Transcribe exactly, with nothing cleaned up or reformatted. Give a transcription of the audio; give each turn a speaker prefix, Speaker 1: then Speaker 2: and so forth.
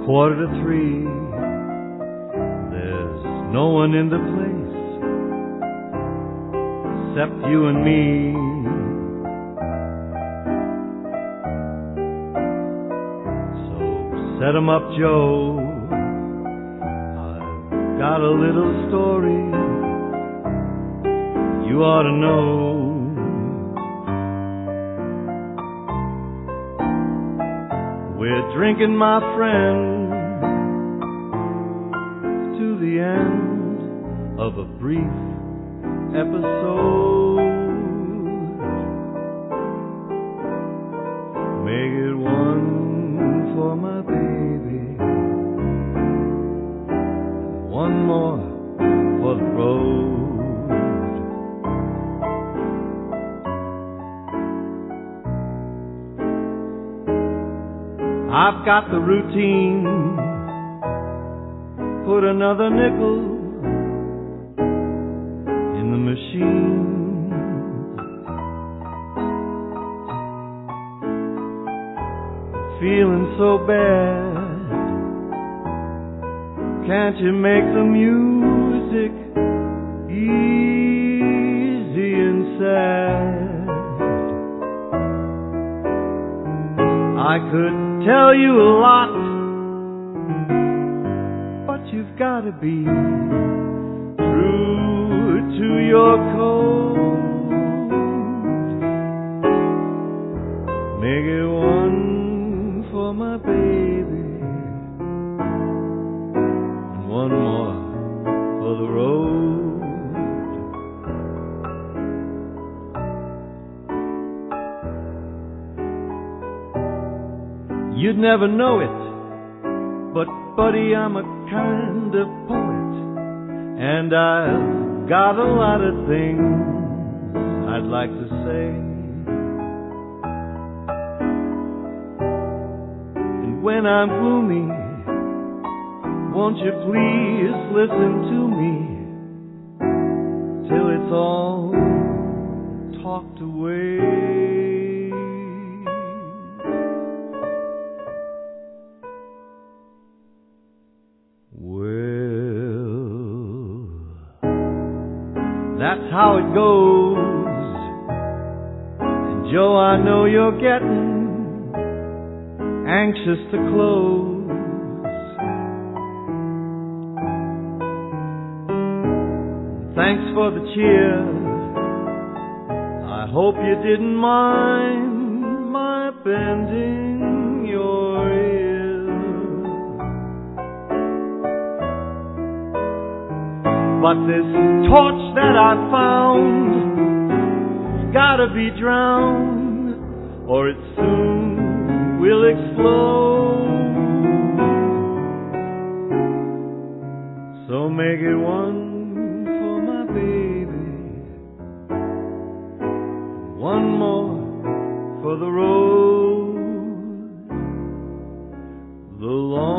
Speaker 1: quarter to three. There's no one in the place except you and me. So set 'em up, Joe. I've got a little story you ought to know. We're drinking, my friend, to the end of a brief episode. Make it one for my baby, one more for the road. I've got the routine. Put another nickel in the machine. Feeling so bad. Can't you make the music easy and sad? I could tell you a lot, but you've got to be true to your code. Make it one for my baby, and one more for the road. You'd never know it, but buddy, I'm a kind of poet, and I've got a lot of things I'd like to say. And when I'm gloomy, won't you please listen to me till it's all talked away? That's how it goes. And Joe, I know you're getting anxious to close. Thanks for the cheer. I hope you didn't mind my bending your ear. But this torch that I found has gotta be drowned, or it soon will explode. So make it one for my baby, one more for the road, the long